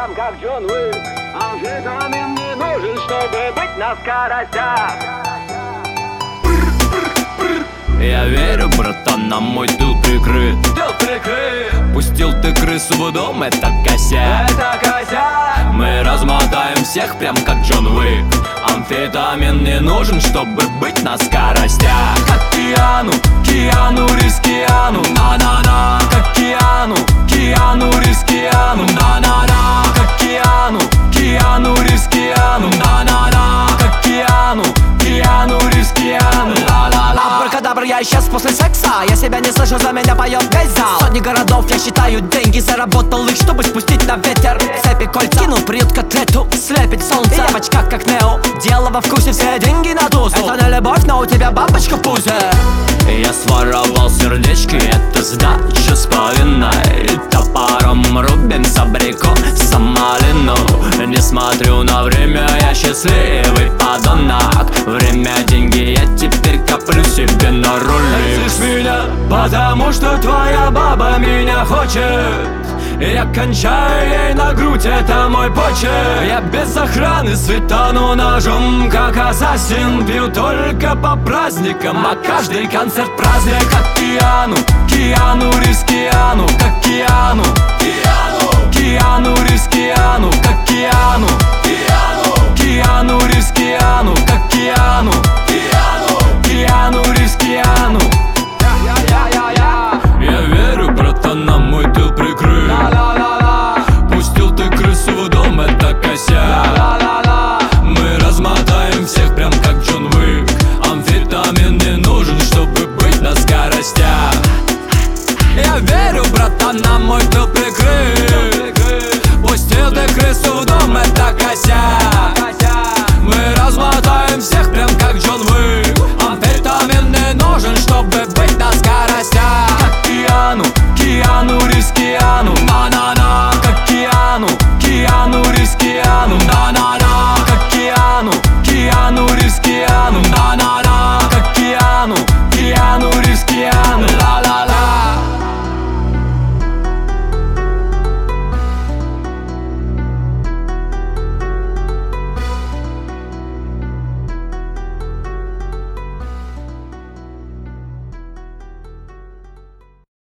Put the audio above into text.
прям как Джон Уик. Амфетамин не нужен, чтобы быть на скоростях. Я верю, братан, на мой тыл прикрыт. Тыл прикрыт. Пустил ты крысу в дом, это косяк. Это косяк. Мы размотаем всех, прям как Джон Уик. Амфетамин не нужен, чтобы быть на скоростях. Как Киану, Киану Ривз, Киану, на-на-на. Как Киану, Киану Ривз, Киану, на-на-на. Как Киану, Киану Ривз, Киану, на-на-на. Как Киану, Киану Ривз, Киану, ла-ла-ла. Абракадабра, я исчез после секса. Я себя не слышу, за меня поет весь зал. Сотни городов, я считаю деньги. Заработал их, чтобы спустить на ветер цепи, кольца. Кинул приют котлету, слепит солнце. Я в очках, как Нео, дело во вкусе. Все деньги на тусу. Это не любовь, но у тебя бабочка в пузе. Я своровал сердечки, это сдача с повинной. Топором рубим с абрикосом малину. Не смотрю на время, я счастливый подонок. Время, деньги, я теперь коплю себе на руле. Слышь меня, потому что твоя баба меня хочет. Я кончаю ей на грудь, это мой почерк. Я без охраны светану ножом, как ассасин. Пью только по праздникам, а каждый концерт праздник. Как Киану, Киану Ривз, Киану. Как Киану, Киану, Киану Ривз, Киану. Как Киану, Киану, Киану Ривз, Киану. Как Киану.